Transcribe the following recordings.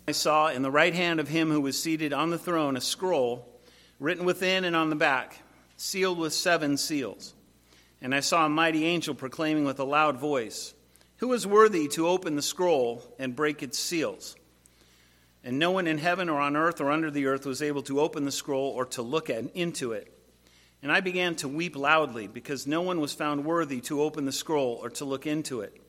I saw in the right hand of him who was seated on the throne a scroll written within and on the back, sealed with 7 seals. And I saw a mighty angel proclaiming with a loud voice, "Who is worthy to open the scroll and break its seals?" And no one in heaven or on earth or under the earth was able to open the scroll or to look into it. And I began to weep loudly, because no one was found worthy to open the scroll or to look into it.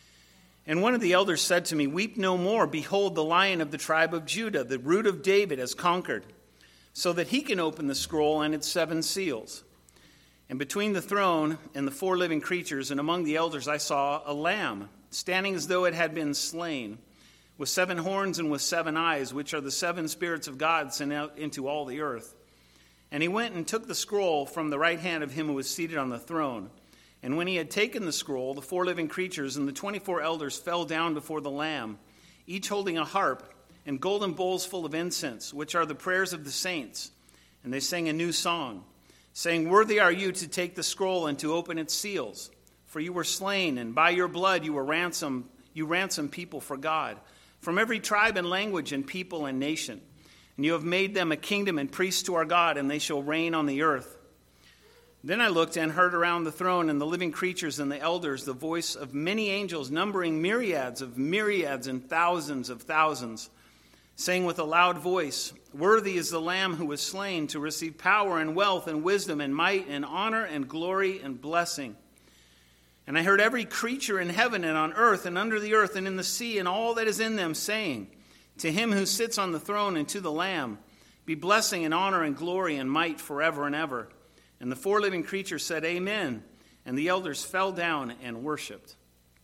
And one of the elders said to me, "Weep no more. Behold, the Lion of the tribe of Judah, the Root of David, has conquered, so that he can open the scroll and its 7 seals." And between the throne and the 4 living creatures and among the elders I saw a lamb, standing as though it had been slain, with 7 horns and with 7 eyes, which are the 7 spirits of God sent out into all the earth. And he went and took the scroll from the right hand of him who was seated on the throne. And when he had taken the scroll, the 4 living creatures and the 24 elders fell down before the Lamb, each holding a harp and golden bowls full of incense, which are the prayers of the saints. And they sang a new song, saying, "Worthy are you to take the scroll and to open its seals. For you were slain, and by your blood you ransomed people for God, from every tribe and language and people and nation. And you have made them a kingdom and priests to our God, and they shall reign on the earth." Then I looked and heard around the throne and the living creatures and the elders the voice of many angels, numbering myriads of myriads and thousands of thousands, saying with a loud voice, "Worthy is the Lamb who was slain to receive power and wealth and wisdom and might and honor and glory and blessing." And I heard every creature in heaven and on earth and under the earth and in the sea and all that is in them saying, "To him who sits on the throne and to the Lamb be blessing and honor and glory and might forever and ever." And the 4 living creatures said, "Amen." And the elders fell down and worshipped.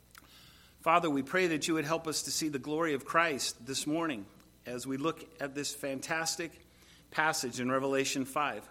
Father, we pray that you would help us to see the glory of Christ this morning as we look at this fantastic passage in Revelation 5.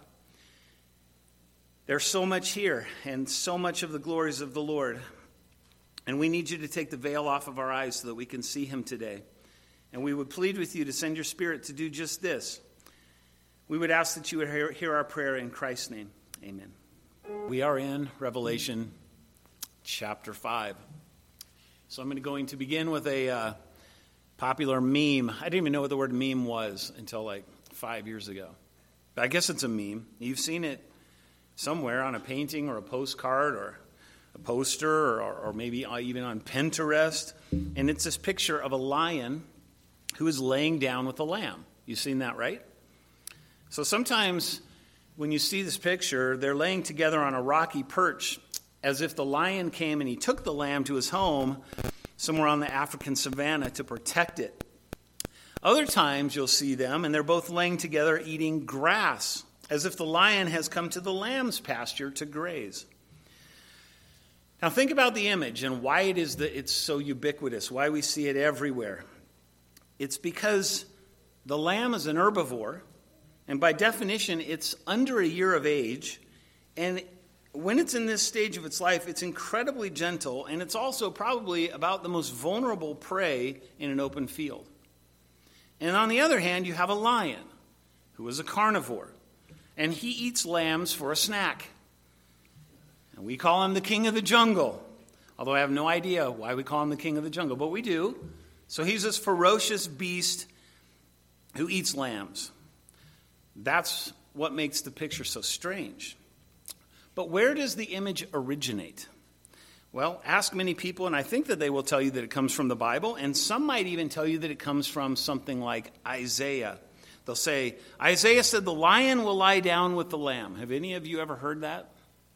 There's so much here and so much of the glories of the Lord. And we need you to take the veil off of our eyes so that we can see him today. And we would plead with you to send your Spirit to do just this. We would ask that you would hear our prayer in Christ's name. Amen. We are in Revelation chapter 5. So I'm going to begin with a popular meme. I didn't even know what the word meme was until like 5 years ago. But I guess it's a meme. You've seen it somewhere on a painting or a postcard or a poster or maybe even on Pinterest. And it's this picture of a lion who is laying down with a lamb. You've seen that, right? So sometimes when you see this picture, they're laying together on a rocky perch as if the lion came and he took the lamb to his home somewhere on the African savannah to protect it. Other times you'll see them and they're both laying together eating grass as if the lion has come to the lamb's pasture to graze. Now think about the image and why it is that it's so ubiquitous, why we see it everywhere. It's because the lamb is an herbivore. And by definition, it's under a year of age. And when it's in this stage of its life, it's incredibly gentle. And it's also probably about the most vulnerable prey in an open field. And on the other hand, you have a lion who is a carnivore. And he eats lambs for a snack. And we call him the king of the jungle. Although I have no idea why we call him the king of the jungle. But we do. So he's this ferocious beast who eats lambs. That's what makes the picture so strange. But where does the image originate? Well, ask many people, and I think that they will tell you that it comes from the Bible, and some might even tell you that it comes from something like Isaiah. They'll say, Isaiah said the lion will lie down with the lamb. Have any of you ever heard that?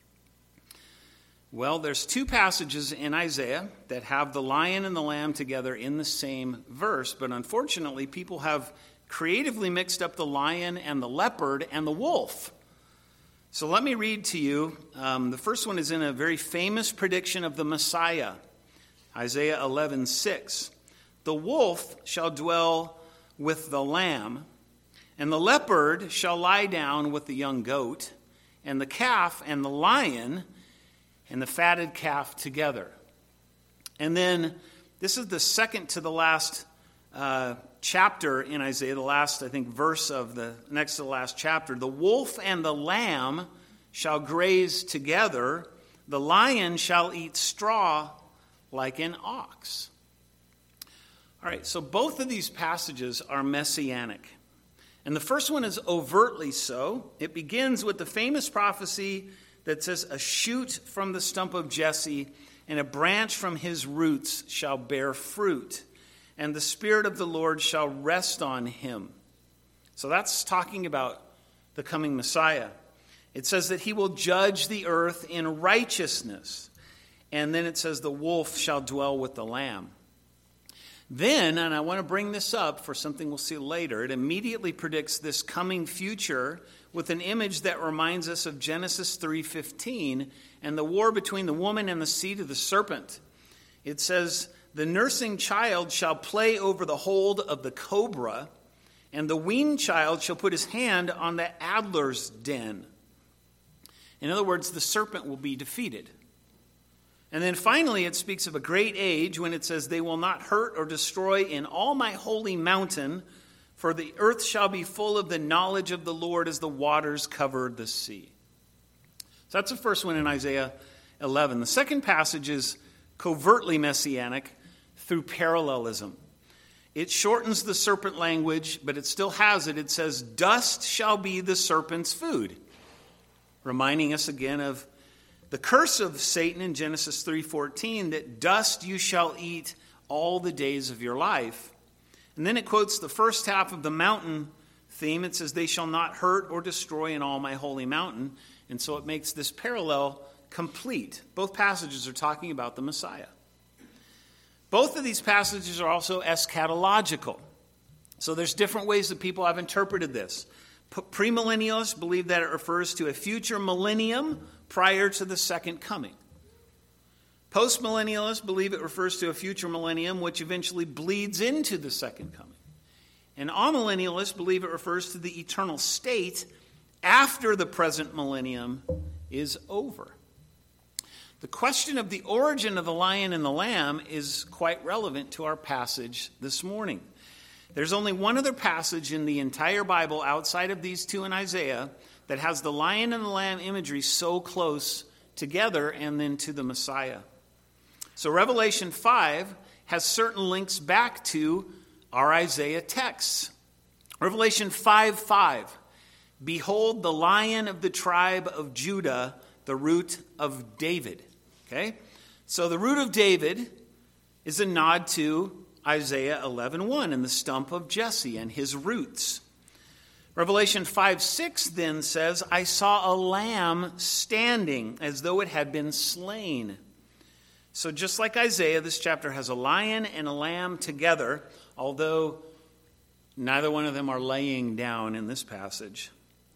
Well, there's 2 passages in Isaiah that have the lion and the lamb together in the same verse, but unfortunately people have creatively mixed up the lion and the leopard and the wolf. So let me read to you. The first one is in a very famous prediction of the Messiah, Isaiah 11:6. "The wolf shall dwell with the lamb, and the leopard shall lie down with the young goat, and the calf and the lion and the fatted calf together." And then this is the second to the last chapter in Isaiah, the last, I think, verse of the next to the last chapter. "The wolf and the lamb shall graze together. The lion shall eat straw like an ox." All right, so both of these passages are messianic. And the first one is overtly so. It begins with the famous prophecy that says, "A shoot from the stump of Jesse, and a branch from his roots shall bear fruit, and the Spirit of the Lord shall rest on him." So that's talking about the coming Messiah. It says that he will judge the earth in righteousness. And then it says the wolf shall dwell with the lamb. Then, and I want to bring this up for something we'll see later, it immediately predicts this coming future with an image that reminds us of Genesis 3:15 and the war between the woman and the seed of the serpent. It says, "The nursing child shall play over the hold of the cobra, and the weaned child shall put his hand on the adder's den." In other words, the serpent will be defeated. And then finally, it speaks of a great age when it says, "They will not hurt or destroy in all my holy mountain, for the earth shall be full of the knowledge of the Lord as the waters covered the sea." So that's the first one in Isaiah 11. The second passage is covertly messianic through parallelism. It shortens the serpent language, but it still has it. It says, "Dust shall be the serpent's food," reminding us again of the curse of Satan in Genesis 3:14, that dust you shall eat all the days of your life. And then it quotes the first half of the mountain theme. It says, "They shall not hurt or destroy in all my holy mountain." And so it makes this parallel complete. Both passages are talking about the Messiah. Both of these passages are also eschatological. So there's different ways that people have interpreted this. Premillennialists believe that it refers to a future millennium prior to the second coming. Postmillennialists believe it refers to a future millennium which eventually bleeds into the second coming. And amillennialists believe it refers to the eternal state after the present millennium is over. The question of the origin of the lion and the lamb is quite relevant to our passage this morning. There's only one other passage in the entire Bible outside of these two in Isaiah that has the lion and the lamb imagery so close together and then to the Messiah. So Revelation 5 has certain links back to our Isaiah texts. Revelation 5:5, "Behold the lion of the tribe of Judah, the root of David." Okay? So the root of David is a nod to Isaiah 11:1 and the stump of Jesse and his roots. Revelation 5:6 then says, "I saw a lamb standing as though it had been slain." So just like Isaiah, this chapter has a lion and a lamb together, although neither one of them are laying down in this passage.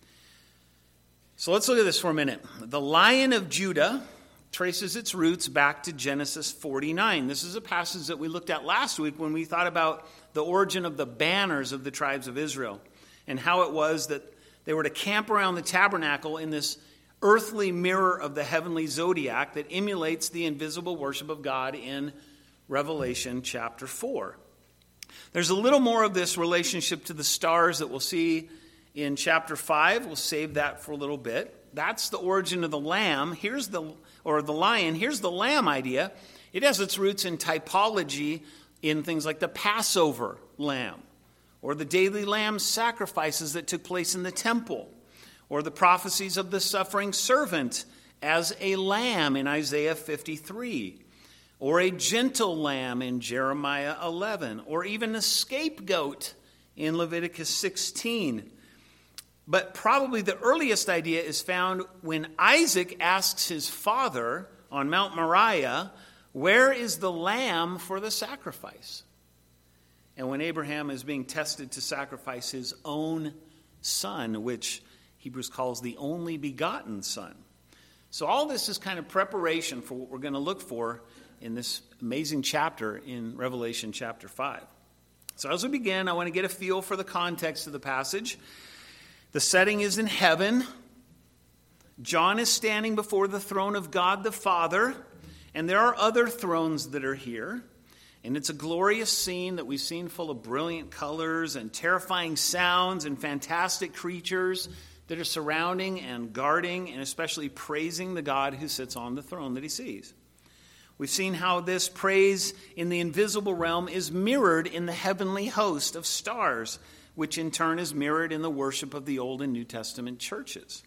So let's look at this for a minute. The Lion of Judah traces its roots back to Genesis 49. This is a passage that we looked at last week when we thought about the origin of the banners of the tribes of Israel and how it was that they were to camp around the tabernacle in this earthly mirror of the heavenly zodiac that emulates the invisible worship of God in Revelation chapter 4. There's a little more of this relationship to the stars that we'll see in chapter 5. We'll save that for a little bit. That's the origin of the lamb. The lion. Here's the lamb idea. It has its roots in typology in things like the Passover lamb, or the daily lamb sacrifices that took place in the temple, or the prophecies of the suffering servant as a lamb in Isaiah 53, or a gentle lamb in Jeremiah 11, or even a scapegoat in Leviticus 16. But probably the earliest idea is found when Isaac asks his father on Mount Moriah, "Where is the lamb for the sacrifice?" And when Abraham is being tested to sacrifice his own son, which Hebrews calls the only begotten son. So all this is kind of preparation for what we're going to look for in this amazing chapter in Revelation chapter 5. So as we begin, I want to get a feel for the context of the passage. The setting is in heaven. John is standing before the throne of God the Father, and there are other thrones that are here. And it's a glorious scene that we've seen, full of brilliant colors and terrifying sounds and fantastic creatures that are surrounding and guarding and especially praising the God who sits on the throne that he sees. We've seen how this praise in the invisible realm is mirrored in the heavenly host of stars, which in turn is mirrored in the worship of the Old and New Testament churches.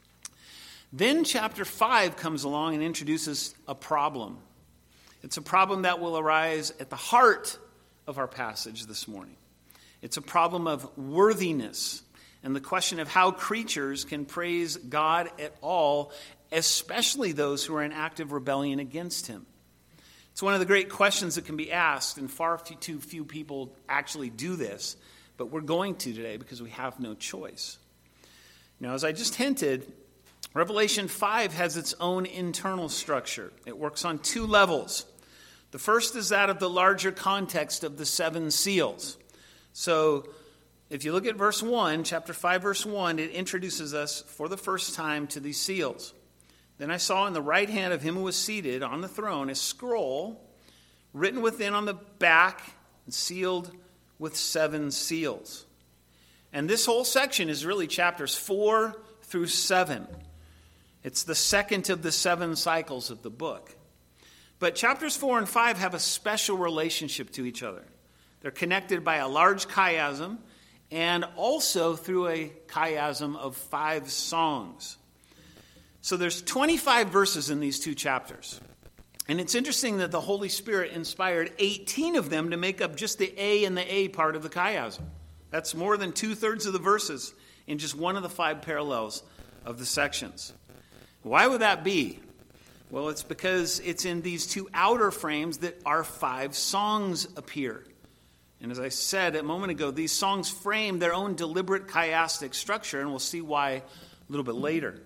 Then chapter 5 comes along and introduces a problem. It's a problem that will arise at the heart of our passage this morning. It's a problem of worthiness and the question of how creatures can praise God at all, especially those who are in active rebellion against him. It's one of the great questions that can be asked, and far too few people actually do this, but we're going to today because we have no choice. Now, as I just hinted, Revelation 5 has its own internal structure. It works on two levels. The first is that of the larger context of the seven seals. So, if you look at verse 1, chapter 5, verse 1, it introduces us for the first time to these seals. Then I saw in the right hand of him who was seated on the throne a scroll written within on the back and sealed with 7 seals. And this whole section is really chapters 4 through 7. It's the second of the 7 cycles of the book. But chapters 4 and 5 have a special relationship to each other. They're connected by a large chiasm and also through a chiasm of 5 songs. So there's 25 verses in these two chapters. And it's interesting that the Holy Spirit inspired 18 of them to make up just the A and the A part of the chiasm. That's more than 2/3 of the verses in just one of the 5 parallels of the sections. Why would that be? Well, it's because it's in these two outer frames that our 5 songs appear. And as I said a moment ago, these songs frame their own deliberate chiastic structure, and we'll see why a little bit later.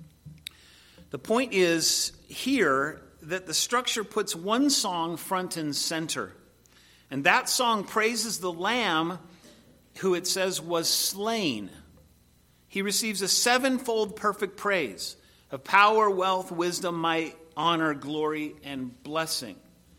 The point is here that the structure puts one song front and center. And that song praises the Lamb who it says was slain. He receives a 7-fold perfect praise of power, wealth, wisdom, might, honor, glory, and blessing.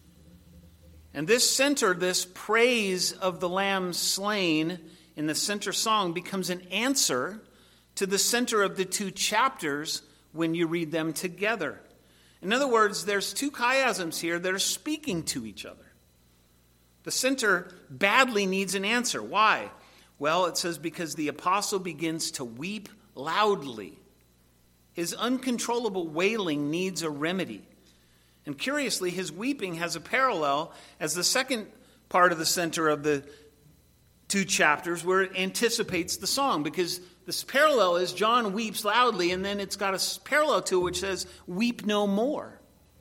And this praise of the Lamb slain in the center song becomes an answer to the center of the 2 chapters when you read them together. In other words, there's 2 chiasms here that are speaking to each other. The center badly needs an answer. Why? Well, it says because the apostle begins to weep loudly. His uncontrollable wailing needs a remedy. And curiously, his weeping has a parallel as the second part of the center of the 2 chapters where it anticipates the song. Because this parallel is John weeps loudly, and then it's got a parallel to it which says, weep no more.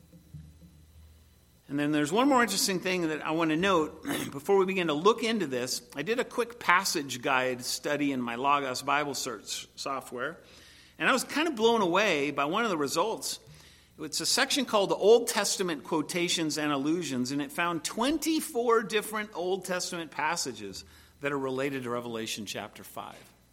And then there's one more interesting thing that I want to note before we begin to look into this. I did a quick passage guide study in my Logos Bible search software, and I was kind of blown away by one of the results. It's a section called the Old Testament Quotations and Allusions, and it found 24 different Old Testament passages that are related to Revelation chapter 5.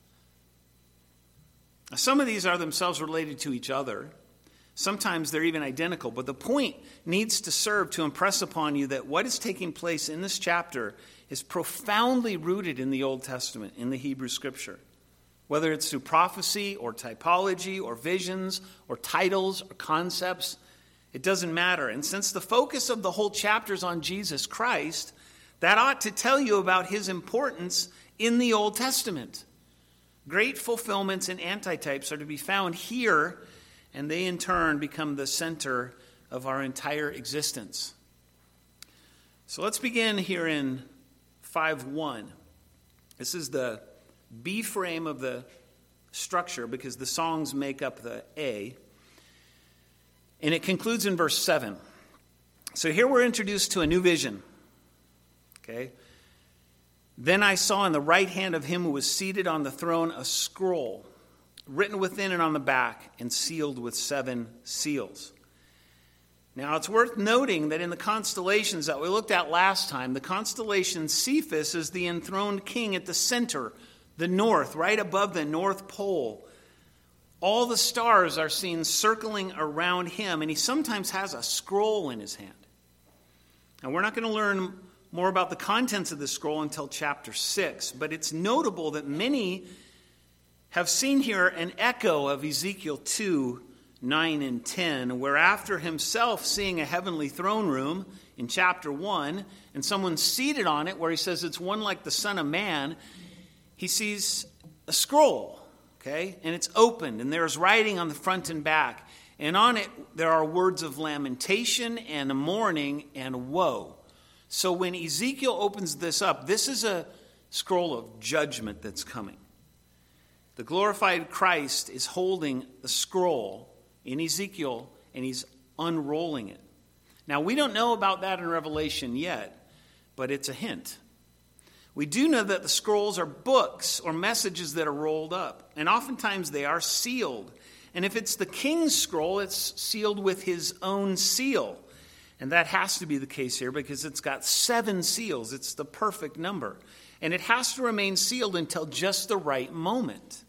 Now, some of these are themselves related to each other. Sometimes they're even identical, but the point needs to serve to impress upon you that what is taking place in this chapter is profoundly rooted in the Old Testament, in the Hebrew Scripture. Whether it's through prophecy or typology or visions or titles or concepts, it doesn't matter. And since the focus of the whole chapter is on Jesus Christ, that ought to tell you about his importance in the Old Testament. Great fulfillments and antitypes are to be found here, and they in turn become the center of our entire existence. So let's begin here in 5:1. This is the B frame of the structure because the songs make up the A. And it concludes in verse 7. So here we're introduced to a new vision. Okay? Then I saw in the right hand of him who was seated on the throne a scroll, written within and on the back, and sealed with 7 seals. Now, it's worth noting that in the constellations that we looked at last time, the constellation Cephas is the enthroned king at the center, the north, right above the North Pole. All the stars are seen circling around him, and he sometimes has a scroll in his hand. Now, we're not going to learn more about the contents of the scroll until chapter 6, but it's notable that many have seen here an echo of Ezekiel 2, 9 and 10, where after himself seeing a heavenly throne room in chapter 1, and someone seated on it, where he says it's one like the Son of Man, he sees a scroll, okay? And it's opened, and there's writing on the front and back. And on it, there are words of lamentation and mourning and woe. So when Ezekiel opens this up, this is a scroll of judgment that's coming. The glorified Christ is holding the scroll in Ezekiel, and he's unrolling it. Now, we don't know about that in Revelation yet, but it's a hint. We do know that the scrolls are books or messages that are rolled up, and oftentimes they are sealed. And if it's the king's scroll, it's sealed with his own seal. And that has to be the case here because it's got 7 seals. It's the perfect number. And it has to remain sealed until just the right moment.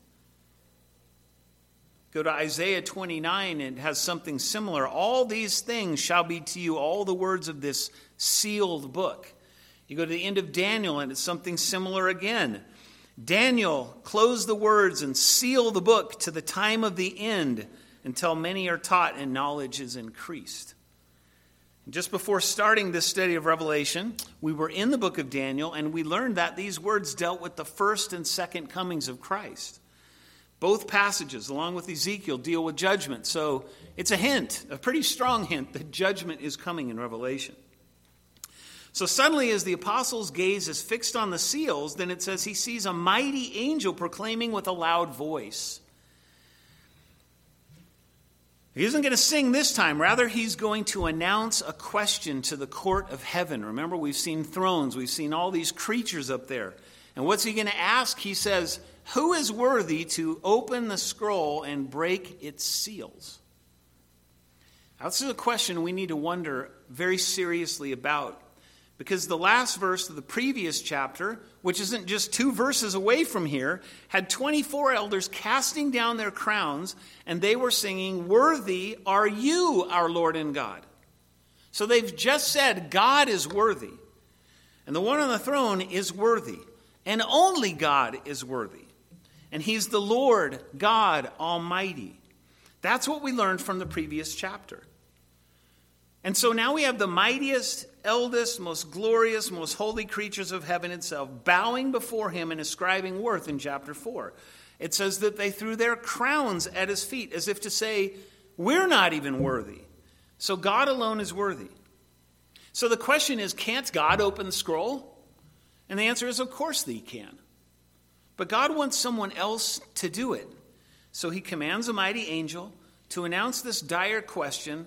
Go to Isaiah 29, and it has something similar. All these things shall be to you all the words of this sealed book. You go to the end of Daniel, and it's something similar again. Daniel, close the words and seal the book to the time of the end until many are taught and knowledge is increased. And just before starting this study of Revelation, we were in the book of Daniel, and we learned that these words dealt with the first and second comings of Christ. Both passages, along with Ezekiel, deal with judgment. So it's a hint, a pretty strong hint, that judgment is coming in Revelation. So suddenly, as the apostle's gaze is fixed on the seals, then it says he sees a mighty angel proclaiming with a loud voice. He isn't going to sing this time. Rather, he's going to announce a question to the court of heaven. Remember, we've seen thrones. We've seen all these creatures up there. And what's he going to ask? He says, who is worthy to open the scroll and break its seals? Now, this is a question we need to wonder very seriously about. Because the last verse of the previous chapter, which isn't just 2 verses away from here, had 24 elders casting down their crowns, and they were singing, "Worthy are you, our Lord and God." So they've just said God is worthy. And the one on the throne is worthy. And only God is worthy. And he's the Lord God Almighty. That's what we learned from the previous chapter. And so now we have the mightiest, eldest, most glorious, most holy creatures of heaven itself bowing before him and ascribing worth in chapter 4. It says that they threw their crowns at his feet as if to say, we're not even worthy. So God alone is worthy. So the question is, can't God open the scroll? And the answer is, of course he can. But God wants someone else to do it. So he commands a mighty angel to announce this dire question,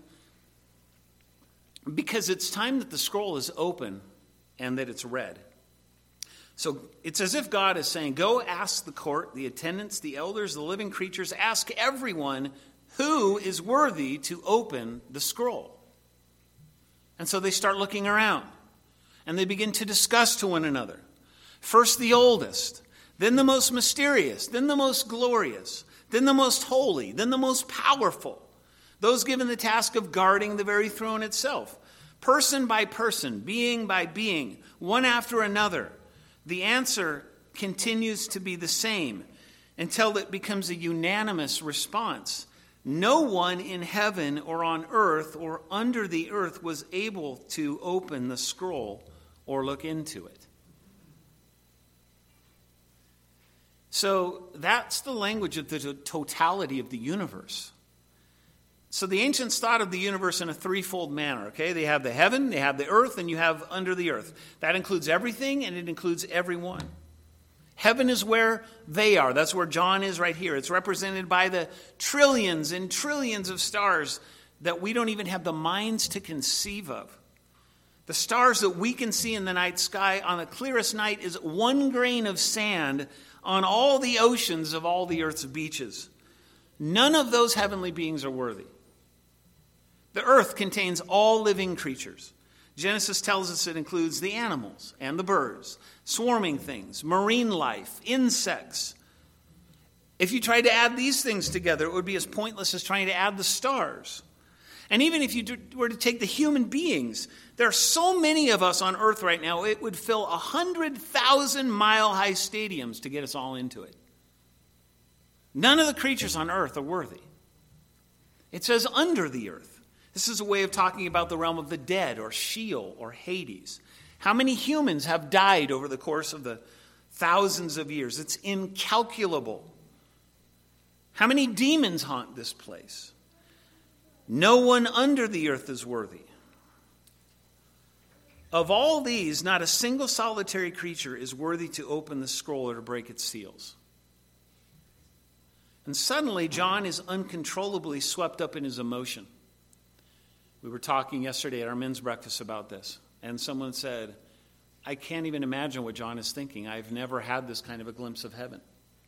because it's time that the scroll is open and that it's read. So it's as if God is saying, go ask the court, the attendants, the elders, the living creatures, ask everyone who is worthy to open the scroll. And so they start looking around and they begin to discuss to one another. First the oldest, then the most mysterious, then the most glorious, then the most holy, then the most powerful. Those given the task of guarding the very throne itself. Person by person, being by being, one after another. The answer continues to be the same until it becomes a unanimous response. No one in heaven or on earth or under the earth was able to open the scroll or look into it. So that's the language of the totality of the universe. So the ancients thought of the universe in a threefold manner, okay? They have the heaven, they have the earth, and you have under the earth. That includes everything, and it includes everyone. Heaven is where they are. That's where John is right here. It's represented by the trillions and trillions of stars that we don't even have the minds to conceive of. The stars that we can see in the night sky on the clearest night is 1 grain of sand on all the oceans of all the earth's beaches. None of those heavenly beings are worthy. The earth contains all living creatures. Genesis tells us it includes the animals and the birds, swarming things, marine life, insects. If you tried to add these things together, it would be as pointless as trying to add the stars. And even if you were to take the human beings, there are so many of us on earth right now, it would fill 100,000-mile-high stadiums to get us all into it. None of the creatures on earth are worthy. It says under the earth. This is a way of talking about the realm of the dead, or Sheol, or Hades. How many humans have died over the course of the thousands of years? It's incalculable. How many demons haunt this place? No one under the earth is worthy. Of all these, not a single solitary creature is worthy to open the scroll or to break its seals. And suddenly, John is uncontrollably swept up in his emotion. We were talking yesterday at our men's breakfast about this, and someone said, I can't even imagine what John is thinking. I've never had this kind of a glimpse of heaven.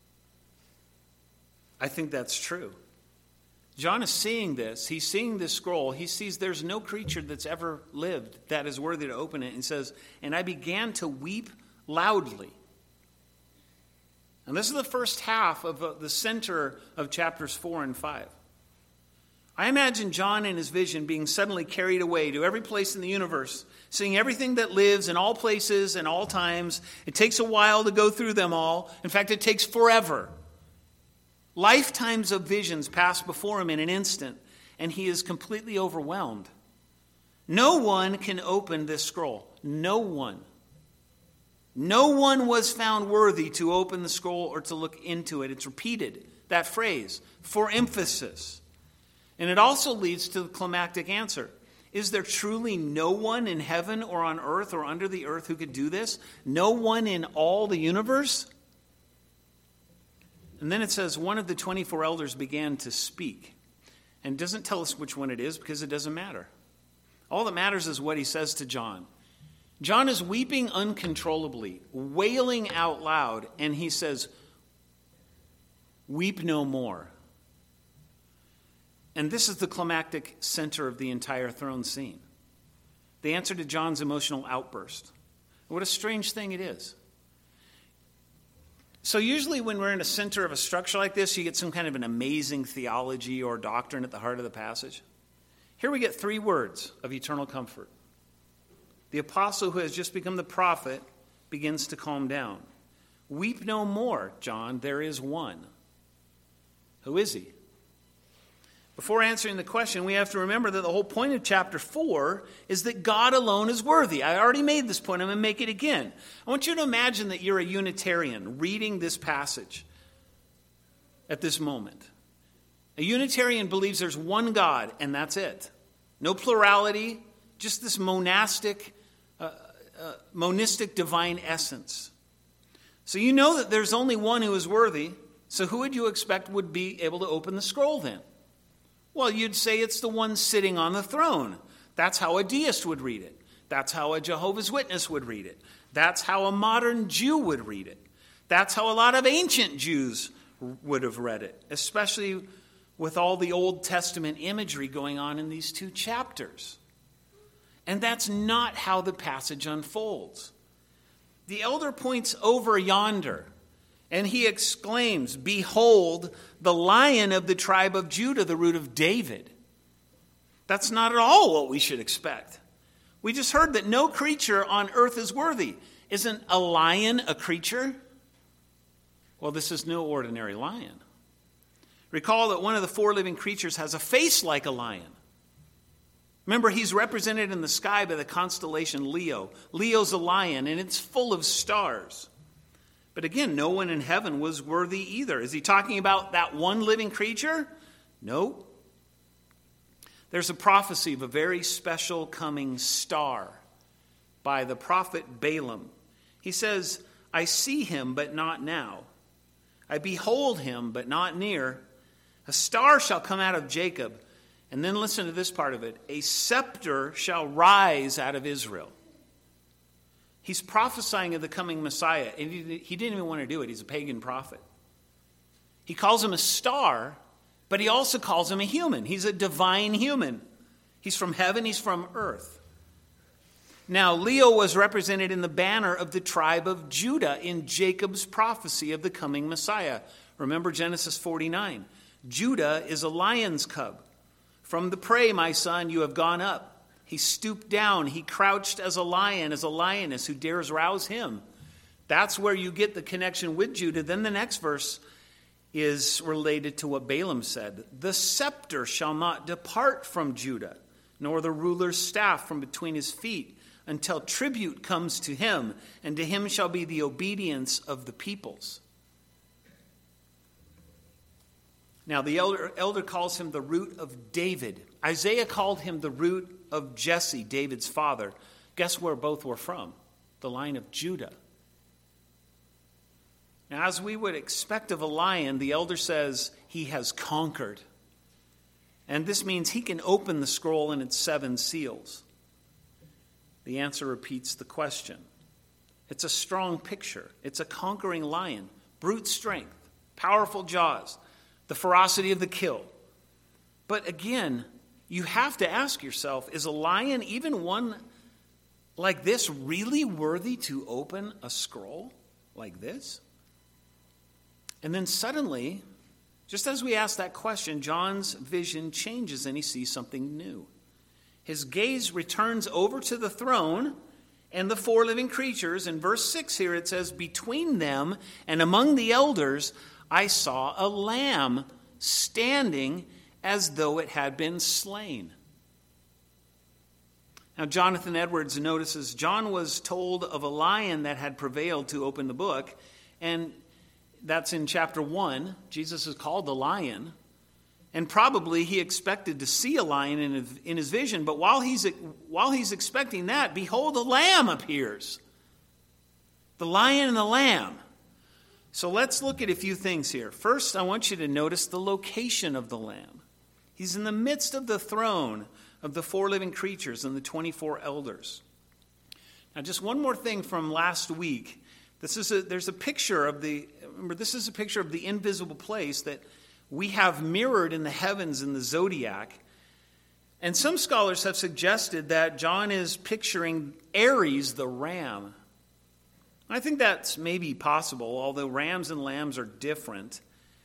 I think that's true. John is seeing this. He's seeing this scroll. He sees there's no creature that's ever lived that is worthy to open it. And says, and I began to weep loudly. And this is the first half of the center of chapters 4 and 5. I imagine John in his vision being suddenly carried away to every place in the universe, seeing everything that lives in all places and all times. It takes a while to go through them all. In fact, it takes forever. Lifetimes of visions pass before him in an instant, and he is completely overwhelmed. No one can open this scroll. No one. No one was found worthy to open the scroll or to look into it. It's repeated, that phrase, for emphasis. And it also leads to the climactic answer. Is there truly no one in heaven or on earth or under the earth who could do this? No one in all the universe? And then it says, one of the 24 elders began to speak. And it doesn't tell us which one it is because it doesn't matter. All that matters is what he says to John. John is weeping uncontrollably, wailing out loud, and he says, weep no more. And this is the climactic center of the entire throne scene. The answer to John's emotional outburst. What a strange thing it is. So usually when we're in a center of a structure like this, you get some kind of an amazing theology or doctrine at the heart of the passage. Here we get 3 words of eternal comfort. The apostle who has just become the prophet begins to calm down. Weep no more, John, there is one. Who is he? Before answering the question, we have to remember that the whole point of chapter 4 is that God alone is worthy. I already made this point. I'm going to make it again. I want you to imagine that you're a Unitarian reading this passage at this moment. A Unitarian believes there's one God, and that's it. No plurality, just this monistic divine essence. So you know that there's only one who is worthy, so who would you expect would be able to open the scroll then? Well, you'd say it's the one sitting on the throne. That's how a deist would read it. That's how a Jehovah's Witness would read it. That's how a modern Jew would read it. That's how a lot of ancient Jews would have read it, especially with all the Old Testament imagery going on in these 2 chapters. And that's not how the passage unfolds. The elder points over yonder, and he exclaims, behold, the Lion of the tribe of Judah, the root of David. That's not at all what we should expect. We just heard that no creature on earth is worthy. Isn't a lion a creature? Well, this is no ordinary lion. Recall that one of the 4 living creatures has a face like a lion. Remember, he's represented in the sky by the constellation Leo. Leo's a lion, and it's full of stars. But again, no one in heaven was worthy either. Is he talking about that one living creature? No. There's a prophecy of a very special coming star by the prophet Balaam. He says, I see him, but not now. I behold him, but not near. A star shall come out of Jacob. And then listen to this part of it. A scepter shall rise out of Israel. He's prophesying of the coming Messiah. And he didn't even want to do it. He's a pagan prophet. He calls him a star, but he also calls him a human. He's a divine human. He's from heaven. He's from earth. Now, Leo was represented in the banner of the tribe of Judah in Jacob's prophecy of the coming Messiah. Remember Genesis 49. Judah is a lion's cub. From the prey, my son, you have gone up. He stooped down. He crouched as a lion, as a lioness who dares rouse him. That's where you get the connection with Judah. Then the next verse, is related to what Balaam said. The scepter shall not depart from Judah, nor the ruler's staff from between his feet, until tribute comes to him, and to him shall be the obedience of the peoples. Now the elder calls him the root of David. Isaiah called him the root of Jesse, David's father. Guess where both were from? The line of Judah. Now, as we would expect of a lion, the elder says he has conquered. And this means he can open the scroll and its 7 seals. The answer repeats the question. It's a strong picture. It's a conquering lion, brute strength, powerful jaws, the ferocity of the kill. But again, you have to ask yourself, is a lion, even one like this, really worthy to open a scroll like this? And then suddenly, just as we ask that question, John's vision changes and he sees something new. His gaze returns over to the throne and the 4 living creatures. In verse 6 here it says, between them and among the elders I saw a lamb standing as though it had been slain. Now, Jonathan Edwards notices John was told of a lion that had prevailed to open the book, and that's in chapter 1. Jesus is called the lion, and probably he expected to see a lion in his vision, but while he's expecting that, behold, a lamb appears. The lion and the lamb. So let's look at a few things here. First, I want you to notice the location of the lamb. He's in the midst of the throne of the 4 living creatures and the 24 elders. Now, just one more thing from last week. There's a picture of this is a picture of the invisible place that we have mirrored in the heavens in the zodiac. And some scholars have suggested that John is picturing Aries, the ram. I think that's maybe possible, although rams and lambs are different.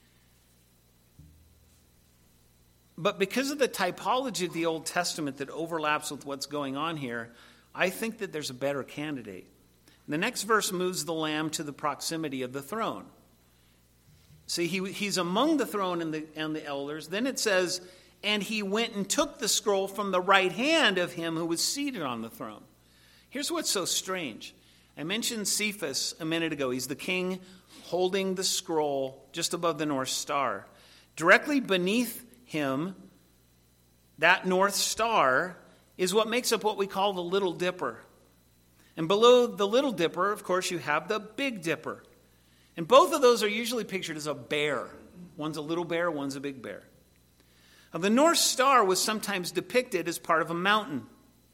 But because of the typology of the Old Testament that overlaps with what's going on here, I think that there's a better candidate. The next verse moves the lamb to the proximity of the throne. See, he's among the throne and the elders. Then it says, and he went and took the scroll from the right hand of him who was seated on the throne. Here's what's so strange. I mentioned Cephas a minute ago. He's the king holding the scroll just above the North Star. Directly beneath him, that North Star is what makes up what we call the Little Dipper. And below the Little Dipper, of course, you have the Big Dipper. And both of those are usually pictured as a bear. One's a little bear, one's a big bear. Now, the North Star was sometimes depicted as part of a mountain.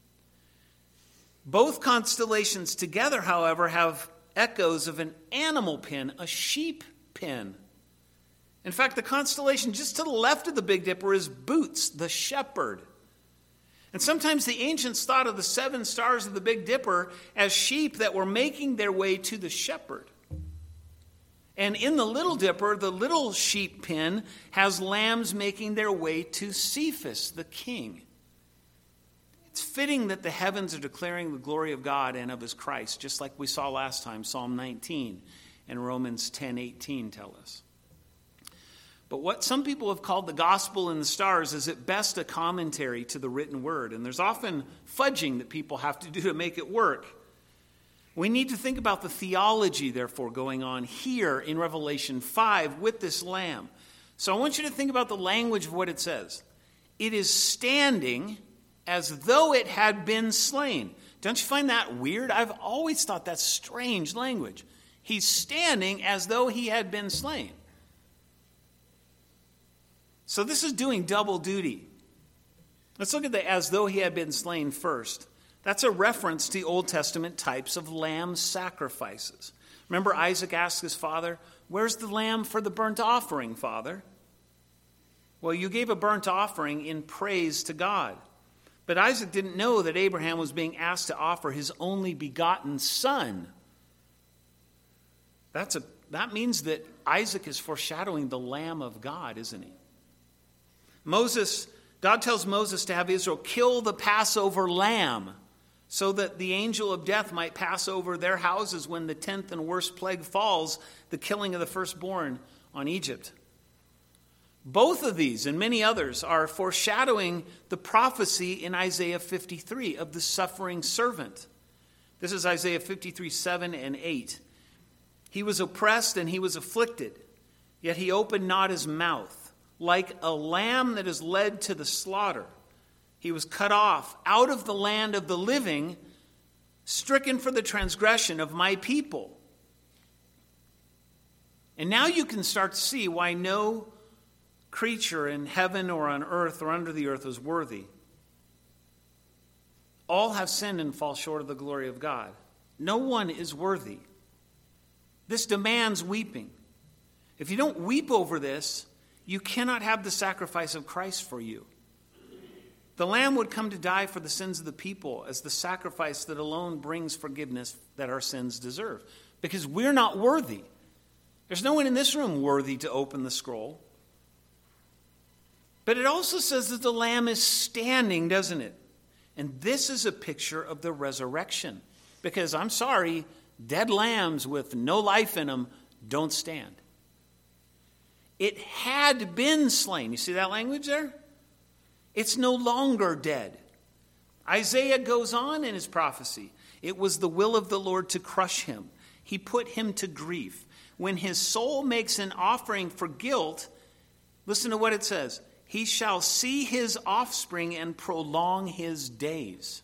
Both constellations together, however, have echoes of an animal pin, a sheep pin. In fact, the constellation just to the left of the Big Dipper is Boots, the shepherd. And sometimes the ancients thought of the 7 stars of the Big Dipper as sheep that were making their way to the shepherd. And in the Little Dipper, the little sheep pin has lambs making their way to Cephas, the king. It's fitting that the heavens are declaring the glory of God and of his Christ, just like we saw last time, Psalm 19 and Romans 10:18 tell us. But what some people have called the gospel in the stars is at best a commentary to the written word. And there's often fudging that people have to do to make it work. We need to think about the theology, therefore, going on here in Revelation 5 with this lamb. So I want you to think about the language of what it says. It is standing as though it had been slain. Don't you find that weird? I've always thought that's strange language. He's standing as though he had been slain. So this is doing double duty. Let's look at the as though he had been slain first. That's a reference to Old Testament types of lamb sacrifices. Remember Isaac asked his father, "Where's the lamb for the burnt offering, Father?" Well, you gave a burnt offering in praise to God. But Isaac didn't know that Abraham was being asked to offer his only begotten son. That means that Isaac is foreshadowing the Lamb of God, isn't he? God tells Moses to have Israel kill the Passover lamb so that the angel of death might pass over their houses when the 10th and worst plague falls, the killing of the firstborn on Egypt. Both of these and many others are foreshadowing the prophecy in Isaiah 53 of the suffering servant. This is Isaiah 53, 7 and 8. He was oppressed and he was afflicted, yet he opened not his mouth. Like a lamb that is led to the slaughter, he was cut off out of the land of the living, stricken for the transgression of my people. And now you can start to see why no creature in heaven or on earth or under the earth is worthy. All have sinned and fall short of the glory of God. No one is worthy. This demands weeping. If you don't weep over this, you cannot have the sacrifice of Christ for you. The Lamb would come to die for the sins of the people as the sacrifice that alone brings forgiveness that our sins deserve. Because we're not worthy. There's no one in this room worthy to open the scroll. But it also says that the Lamb is standing, doesn't it? And this is a picture of the resurrection. Because, I'm sorry, dead lambs with no life in them don't stand. It had been slain. You see that language there? It's no longer dead. Isaiah goes on in his prophecy. It was the will of the Lord to crush him. He put him to grief. When his soul makes an offering for guilt, listen to what it says. He shall see his offspring and prolong his days.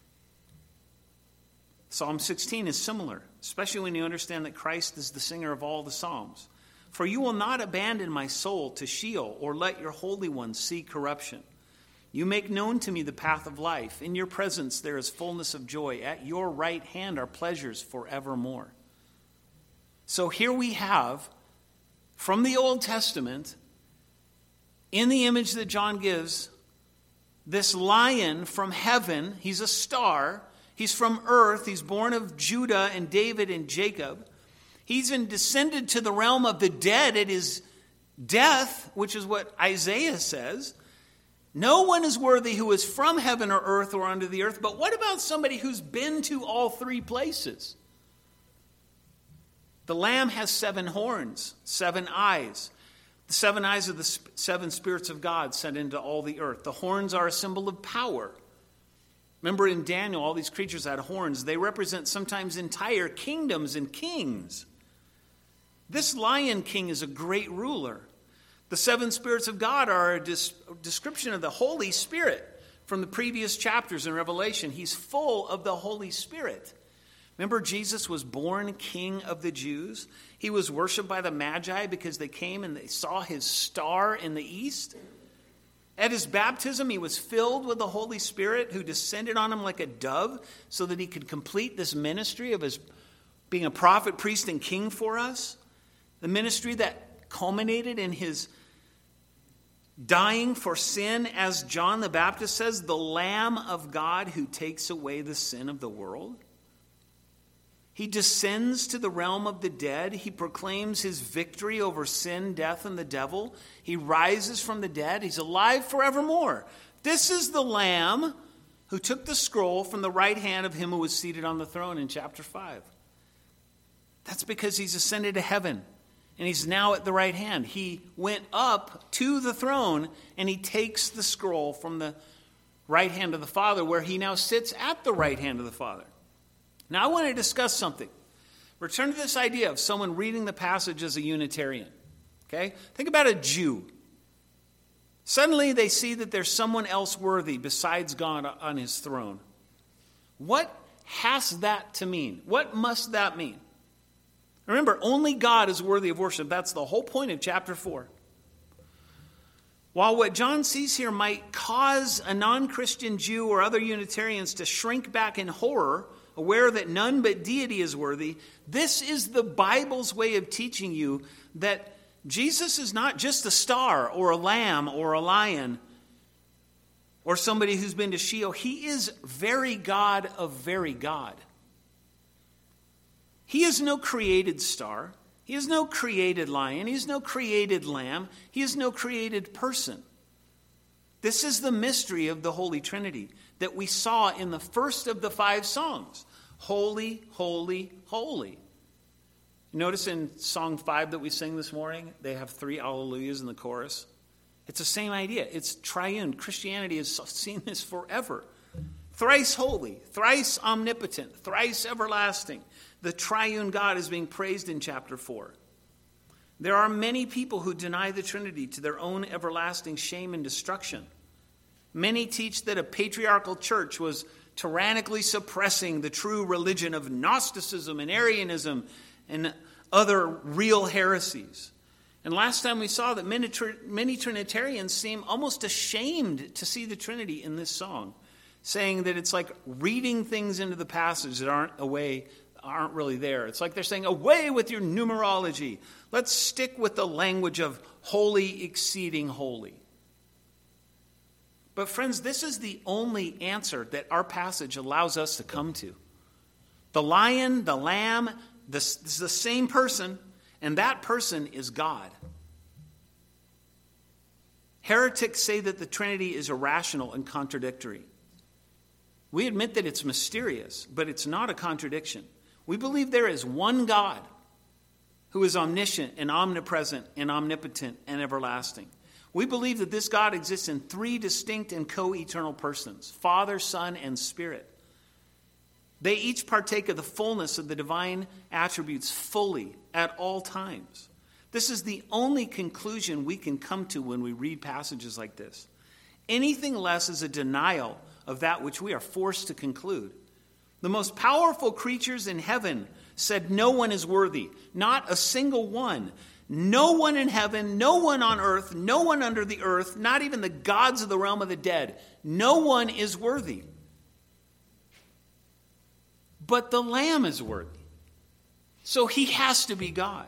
Psalm 16 is similar, especially when you understand that Christ is the singer of all the Psalms. For you will not abandon my soul to Sheol, or let your Holy One see corruption. You make known to me the path of life. In your presence there is fullness of joy. At your right hand are pleasures forevermore. So here we have, from the Old Testament, in the image that John gives, this lion from heaven. He's a star. He's from earth. He's born of Judah and David and Jacob. He's been descended to the realm of the dead at his death, which is what Isaiah says. No one is worthy who is from heaven or earth or under the earth. But what about somebody who's been to all three places? The Lamb has 7 horns, 7 eyes. The 7 eyes are the 7 spirits of God sent into all the earth. The horns are a symbol of power. Remember in Daniel, all these creatures had horns. They represent sometimes entire kingdoms and kings. This Lion King is a great ruler. The 7 spirits of God are a description of the Holy Spirit from the previous chapters in Revelation. He's full of the Holy Spirit. Remember, Jesus was born King of the Jews. He was worshipped by the Magi because they came and they saw his star in the east. At his baptism, he was filled with the Holy Spirit who descended on him like a dove so that he could complete this ministry of his being a prophet, priest, and king for us. The ministry that culminated in his dying for sin, as John the Baptist says, the Lamb of God who takes away the sin of the world. He descends to the realm of the dead. He proclaims his victory over sin, death, and the devil. He rises from the dead. He's alive forevermore. This is the Lamb who took the scroll from the right hand of him who was seated on the throne in chapter 5. That's because he's ascended to heaven. And he's now at the right hand. He went up to the throne and he takes the scroll from the right hand of the Father, where he now sits at the right hand of the Father. Now I want to discuss something. Return to this idea of someone reading the passage as a Unitarian. Okay? Think about a Jew. Suddenly they see that there's someone else worthy besides God on his throne. What has that to mean? What must that mean? Remember, only God is worthy of worship. That's the whole point of chapter 4. While what John sees here might cause a non-Christian Jew or other Unitarians to shrink back in horror, aware that none but deity is worthy, this is the Bible's way of teaching you that Jesus is not just a star or a lamb or a lion or somebody who's been to Sheol. He is very God of very God. He is no created star. He is no created lion. He is no created lamb. He is no created person. This is the mystery of the Holy Trinity that we saw in the first of the 5 songs. Holy, holy, holy. Notice in Song 5 that we sing this morning, they have 3 alleluias in the chorus. It's the same idea. It's triune. Christianity has seen this forever. Thrice holy, thrice omnipotent, thrice everlasting. The triune God is being praised in chapter 4. There are many people who deny the Trinity to their own everlasting shame and destruction. Many teach that a patriarchal church was tyrannically suppressing the true religion of Gnosticism and Arianism and other real heresies. And last time we saw that many Trinitarians seem almost ashamed to see the Trinity in this song, saying that it's like reading things into the passage that aren't really there. It's like they're saying, away with your numerology. Let's stick with the language of holy exceeding holy. But friends, this is the only answer that our passage allows us to come to. The lion, the lamb, this is the same person, and that person is God. Heretics say that the Trinity is irrational and contradictory. We admit that it's mysterious, but it's not a contradiction. We believe there is one God who is omniscient and omnipresent and omnipotent and everlasting. We believe that this God exists in three distinct and co-eternal persons, Father, Son, and Spirit. They each partake of the fullness of the divine attributes fully at all times. This is the only conclusion we can come to when we read passages like this. Anything less is a denial of that which we are forced to conclude. The most powerful creatures in heaven said no one is worthy, not a single one. No one in heaven, no one on earth, no one under the earth, not even the gods of the realm of the dead. No one is worthy. But the Lamb is worthy. So he has to be God.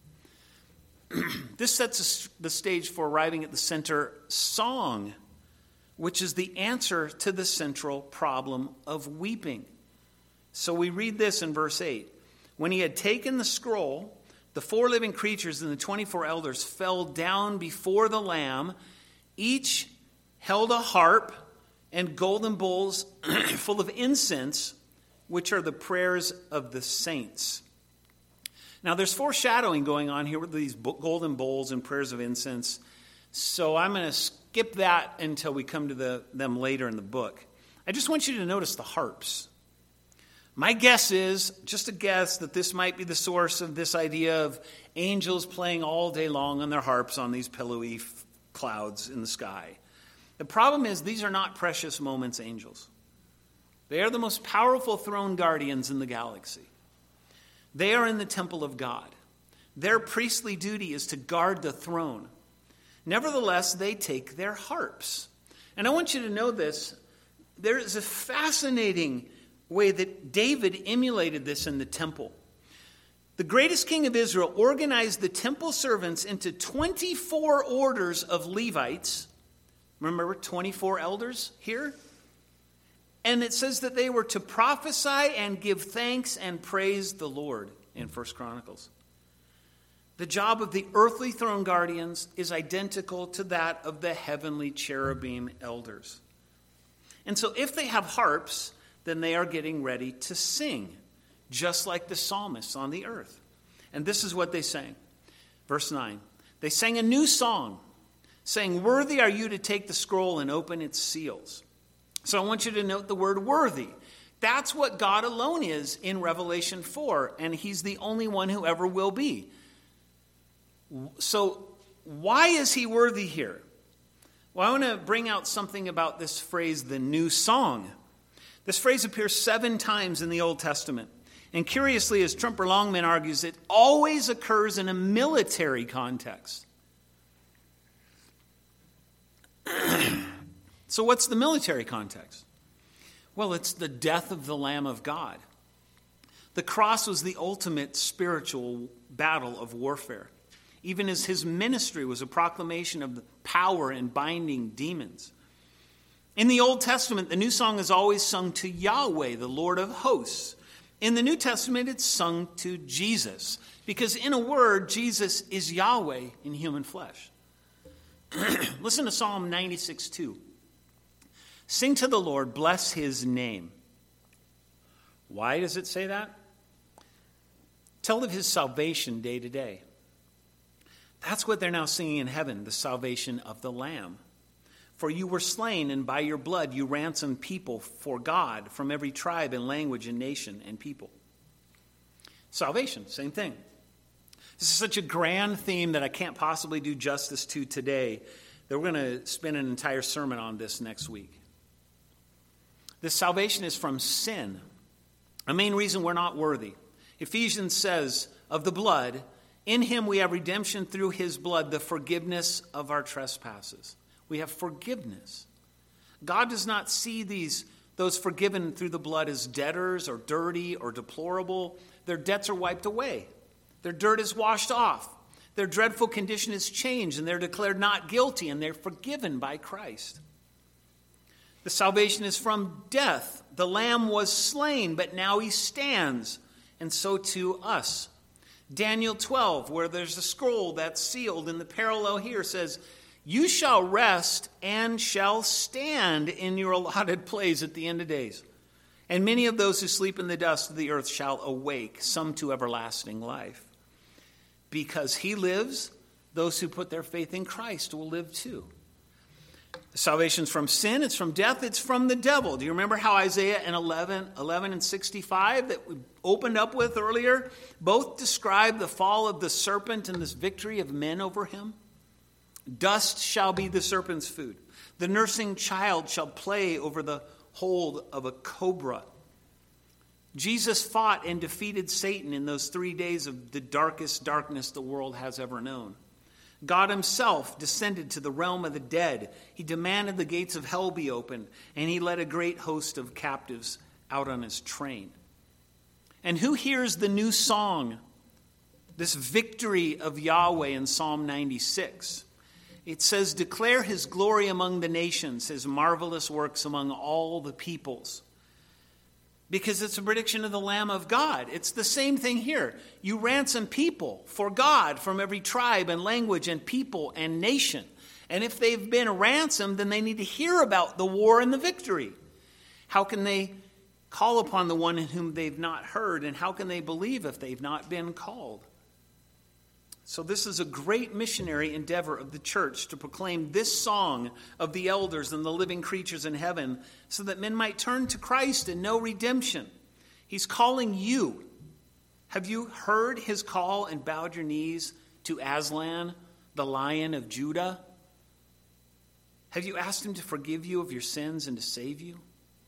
This sets the stage for arriving at the center song, which is the answer to the central problem of weeping. So we read this in verse 8. When he had taken the scroll, the 4 living creatures and the 24 elders fell down before the Lamb. Each held a harp and golden bowls full of incense, which are the prayers of the saints. Now, there's foreshadowing going on here with these golden bowls and prayers of incense. So I'm going to skip that until we come to them later in the book. I just want you to notice the harps. My guess is, just a guess, that this might be the source of this idea of angels playing all day long on their harps on these pillowy clouds in the sky. The problem is these are not precious moments angels. They are the most powerful throne guardians in the galaxy. They are in the temple of God. Their priestly duty is to guard the throne. Nevertheless, they take their harps. And I want you to know this. There is a fascinating way that David emulated this in the temple. The greatest king of Israel organized the temple servants into 24 orders of Levites. Remember 24 elders here? And it says that they were to prophesy and give thanks and praise the Lord in 1 Chronicles. The job of the earthly throne guardians is identical to that of the heavenly cherubim elders. And so if they have harps, then they are getting ready to sing, just like the psalmists on the earth. And this is what they sang. Verse 9. They sang a new song, saying, "Worthy are you to take the scroll and open its seals." So I want you to note the word worthy. That's what God alone is in Revelation 4, and he's the only one who ever will be. So why is he worthy here? Well, I want to bring out something about this phrase, the new song. This phrase appears 7 times in the Old Testament. And curiously, as Trumper Longman argues, it always occurs in a military context. So what's the military context? Well, it's the death of the Lamb of God. The cross was the ultimate spiritual battle of warfare, even as his ministry was a proclamation of the power in binding demons. In the Old Testament, the new song is always sung to Yahweh, the Lord of hosts. In the New Testament, it's sung to Jesus, because in a word, Jesus is Yahweh in human flesh. Listen to Psalm 96:2. Sing to the Lord, bless his name. Why does it say that? Tell of his salvation day to day. That's what they're now singing in heaven, the salvation of the Lamb. For you were slain, and by your blood you ransomed people for God from every tribe and language and nation and people. Salvation, same thing. This is such a grand theme that I can't possibly do justice to today, that we're going to spend an entire sermon on this next week. This salvation is from sin. A main reason we're not worthy. Ephesians says, of the blood, in him we have redemption through his blood, the forgiveness of our trespasses. We have forgiveness. God does not see those forgiven through the blood as debtors or dirty or deplorable. Their debts are wiped away. Their dirt is washed off. Their dreadful condition is changed, and they're declared not guilty, and they're forgiven by Christ. The salvation is from death. The Lamb was slain, but now he stands, and so too us. Daniel 12, where there's a scroll that's sealed, and the parallel here says, you shall rest and shall stand in your allotted place at the end of days. And many of those who sleep in the dust of the earth shall awake, some to everlasting life. Because he lives, those who put their faith in Christ will live too. Salvation's from sin, it's from death, it's from the devil. Do you remember how Isaiah in 11 and 65 that we opened up with earlier both describe the fall of the serpent and this victory of men over him? Dust shall be the serpent's food. The nursing child shall play over the hold of a cobra. Jesus fought and defeated Satan in those 3 days of the darkest darkness the world has ever known. God himself descended to the realm of the dead. He demanded the gates of hell be opened, and he led a great host of captives out on his train. And who hears the new song, this victory of Yahweh in Psalm 96? It says, declare his glory among the nations, his marvelous works among all the peoples. Because it's a prediction of the Lamb of God. It's the same thing here. You ransom people for God from every tribe and language and people and nation. And if they've been ransomed, then they need to hear about the war and the victory. How can they call upon the one in whom they've not heard? And how can they believe if they've not been called? So this is a great missionary endeavor of the church to proclaim this song of the elders and the living creatures in heaven so that men might turn to Christ and know redemption. He's calling you. Have you heard his call and bowed your knees to Aslan, the Lion of Judah? Have you asked him to forgive you of your sins and to save you?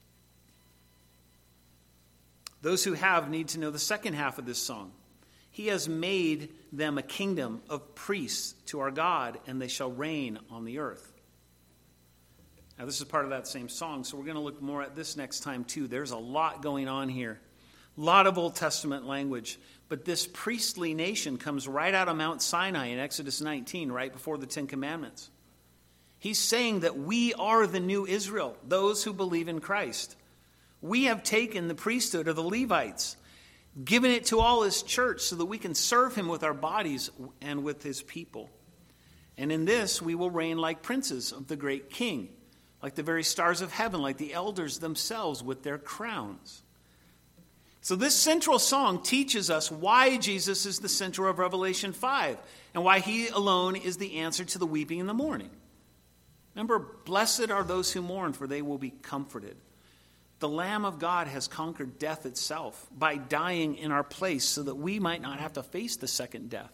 Those who have need to know the second half of this song. He has made them a kingdom of priests to our God, and they shall reign on the earth. Now, this is part of that same song, so we're going to look more at this next time, too. There's a lot going on here. A lot of Old Testament language. But this priestly nation comes right out of Mount Sinai in Exodus 19, right before the Ten Commandments. He's saying that we are the new Israel, those who believe in Christ. We have taken the priesthood of the Levites, given it to all his church so that we can serve him with our bodies and with his people. And in this we will reign like princes of the great king, like the very stars of heaven, like the elders themselves with their crowns. So this central song teaches us why Jesus is the center of Revelation 5 and why he alone is the answer to the weeping in the morning. Remember, blessed are those who mourn, for they will be comforted. The Lamb of God has conquered death itself by dying in our place so that we might not have to face the second death.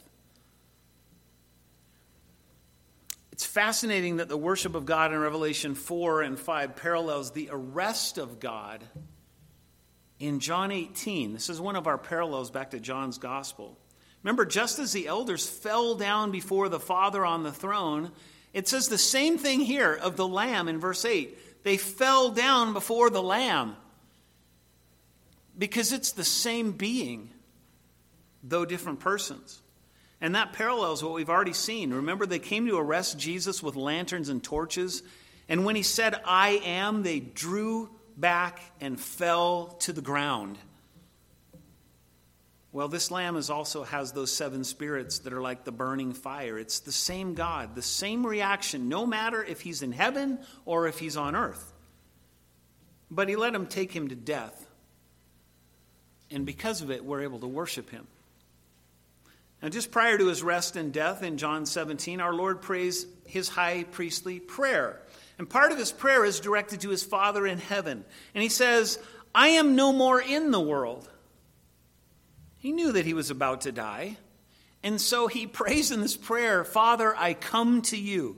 It's fascinating that the worship of God in Revelation 4 and 5 parallels the arrest of God in John 18. This is one of our parallels back to John's gospel. Remember, just as the elders fell down before the Father on the throne, it says the same thing here of the Lamb in verse 8. They fell down before the Lamb because it's the same being, though different persons. And that parallels what we've already seen. Remember, they came to arrest Jesus with lanterns and torches. And when he said, I am, they drew back and fell to the ground. Well, this Lamb also has those 7 spirits that are like the burning fire. It's the same God, the same reaction, no matter if he's in heaven or if he's on earth. But he let him take him to death. And because of it, we're able to worship him. Now, just prior to his rest and death in John 17, our Lord prays his high priestly prayer. And part of his prayer is directed to his Father in heaven. And he says, I am no more in the world. He knew that he was about to die. And so he prays in this prayer, Father, I come to you.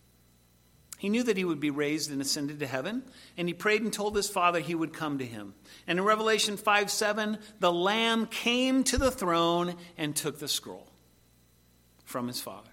He knew that he would be raised and ascended to heaven. And he prayed and told his Father he would come to him. And in Revelation 5:7, the Lamb came to the throne and took the scroll from his Father.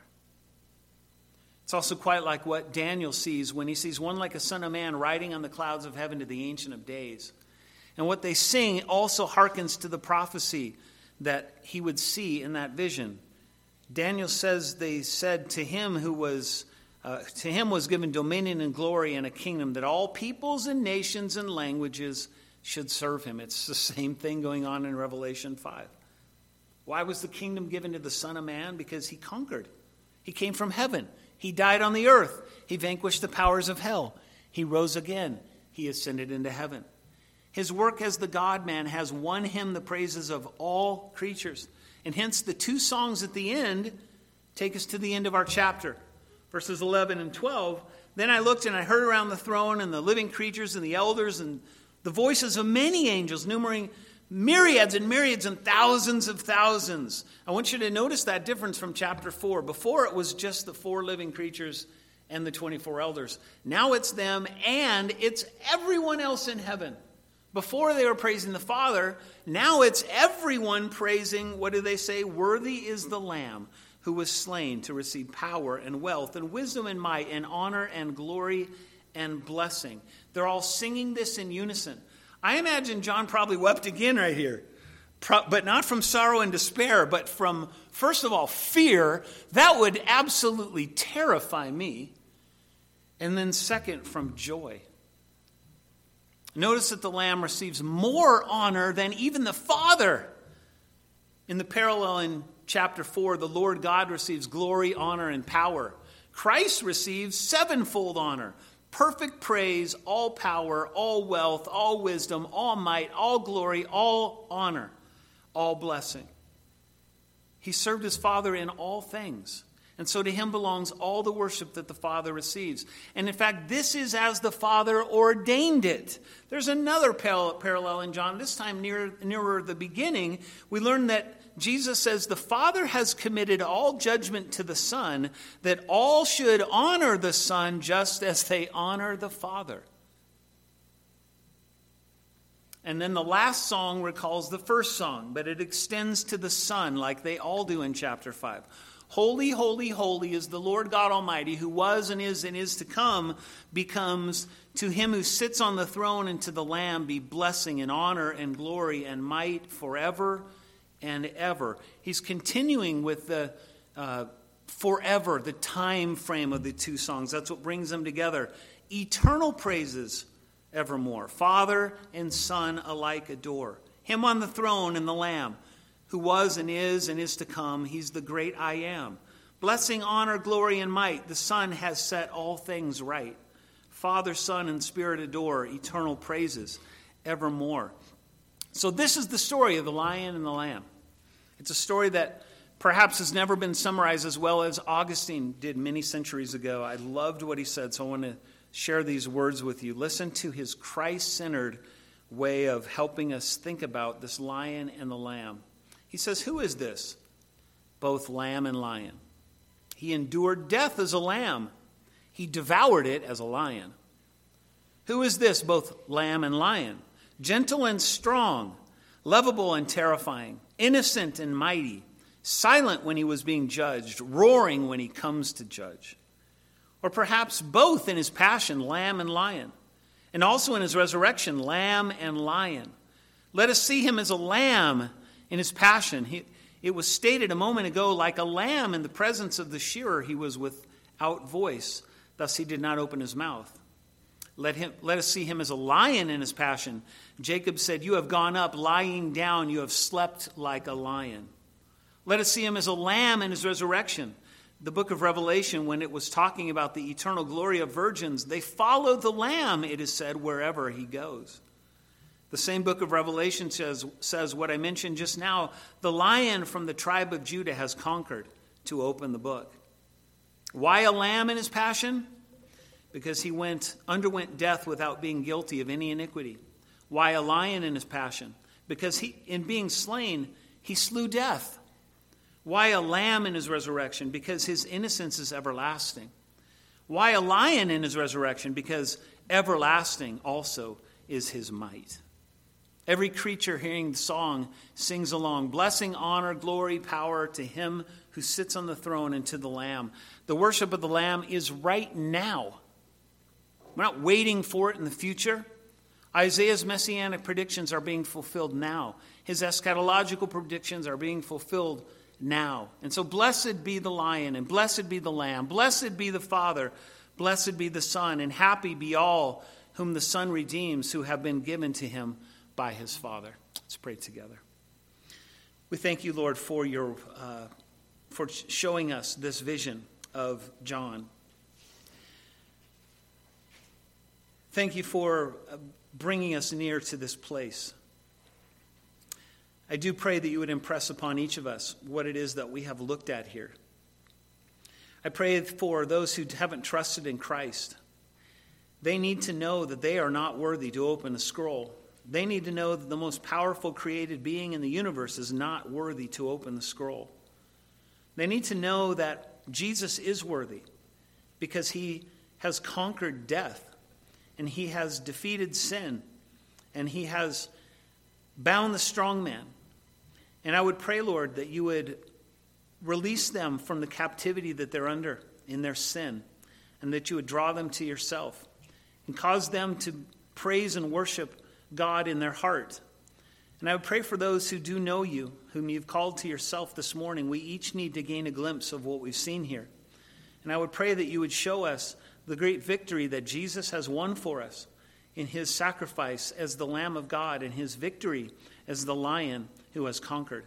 It's also quite like what Daniel sees when he sees one like a son of man riding on the clouds of heaven to the Ancient of Days. And what they sing also hearkens to the prophecy that he would see in that vision. Daniel says they said to him was given dominion and glory and a kingdom that all peoples and nations and languages should serve him. It's the same thing going on in Revelation 5. Why was the kingdom given to the Son of Man? Because he conquered. He came from heaven. He died on the earth. He vanquished the powers of hell. He rose again. He ascended into heaven. His work as the God-man has won him the praises of all creatures. And hence the two songs at the end take us to the end of our chapter. Verses 11 and 12. Then I looked and I heard around the throne and the living creatures and the elders and the voices of many angels, numbering myriads and myriads and thousands of thousands. I want you to notice that difference from chapter 4. Before it was just the 4 living creatures and the 24 elders. Now it's them and it's everyone else in heaven. Before they were praising the Father, now it's everyone praising, what do they say? Worthy is the Lamb who was slain to receive power and wealth and wisdom and might and honor and glory and blessing. They're all singing this in unison. I imagine John probably wept again right here. But not from sorrow and despair, but from, first of all, fear. That would absolutely terrify me. And then second, from joy. Notice that the Lamb receives more honor than even the Father. In the parallel in chapter 4, the Lord God receives glory, honor, and power. Christ receives sevenfold honor, perfect praise, all power, all wealth, all wisdom, all might, all glory, all honor, all blessing. He served his Father in all things. And so to him belongs all the worship that the Father receives. And in fact, this is as the Father ordained it. There's another parallel in John, this time nearer the beginning. We learn that Jesus says the Father has committed all judgment to the Son, that all should honor the Son just as they honor the Father. And then the last song recalls the first song, but it extends to the Son like they all do in chapter 5. Holy, holy, holy is the Lord God Almighty, who was and is to come, becomes to him who sits on the throne and to the Lamb be blessing and honor and glory and might forever and ever. He's continuing with the forever, the time frame of the two songs. That's what brings them together. Eternal praises evermore. Father and Son alike adore. Him on the throne and the Lamb, who was and is to come. He's the great I am. Blessing, honor, glory, and might. The Son has set all things right. Father, Son, and Spirit adore. Eternal praises evermore. So this is the story of the Lion and the Lamb. It's a story that perhaps has never been summarized as well as Augustine did many centuries ago. I loved what he said, so I want to share these words with you. Listen to his Christ-centered way of helping us think about this lion and the lamb. He says, who is this? Both lamb and lion. He endured death as a lamb. He devoured it as a lion. Who is this? Both lamb and lion. Gentle and strong, lovable and terrifying, innocent and mighty, silent when he was being judged, roaring when he comes to judge. Or perhaps both in his passion, lamb and lion, and also in his resurrection, lamb and lion. Let us see him as a lamb in his passion. It was stated a moment ago, like a lamb in the presence of the shearer, he was without voice. Thus he did not open his mouth. Let us see him as a lion in his passion. Jacob said, you have gone up, lying down, you have slept like a lion. Let us see him as a lamb in his resurrection. The book of Revelation, when it was talking about the eternal glory of virgins, they follow the lamb, it is said, wherever he goes. The same book of Revelation says what I mentioned just now. The Lion from the tribe of Judah has conquered to open the book. Why a lamb in his passion? Because he underwent death without being guilty of any iniquity. Why a lion in his passion? Because in being slain, he slew death. Why a lamb in his resurrection? Because his innocence is everlasting. Why a lion in his resurrection? Because everlasting also is his might. Every creature hearing the song sings along. Blessing, honor, glory, power to him who sits on the throne and to the Lamb. The worship of the Lamb is right now. We're not waiting for it in the future. Isaiah's messianic predictions are being fulfilled now. His eschatological predictions are being fulfilled now. And so blessed be the Lion, and blessed be the Lamb. Blessed be the Father, blessed be the Son, and happy be all whom the Son redeems, who have been given to him by his Father. Let's pray together. We thank you, Lord, for showing us this vision of John. Thank you for bringing us near to this place. I do pray that you would impress upon each of us what it is that we have looked at here. I pray for those who haven't trusted in Christ. They need to know that they are not worthy to open the scroll. They need to know that the most powerful created being in the universe is not worthy to open the scroll. They need to know that Jesus is worthy because he has conquered death, and he has defeated sin, and he has bound the strong man. And I would pray, Lord, that you would release them from the captivity that they're under in their sin, and that you would draw them to yourself and cause them to praise and worship God in their heart. And I would pray for those who do know you, whom you've called to yourself this morning. We each need to gain a glimpse of what we've seen here. And I would pray that you would show us the great victory that Jesus has won for us in his sacrifice as the Lamb of God and his victory as the Lion who has conquered.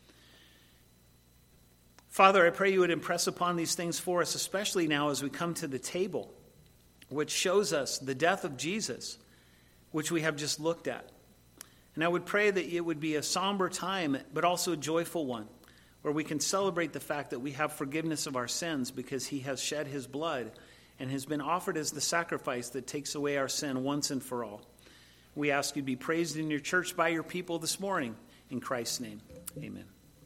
Father, I pray you would impress upon these things for us, especially now as we come to the table, which shows us the death of Jesus, which we have just looked at. And I would pray that it would be a somber time, but also a joyful one, where we can celebrate the fact that we have forgiveness of our sins because he has shed his blood and has been offered as the sacrifice that takes away our sin once and for all. We ask you to be praised in your church by your people this morning. In Christ's name, amen.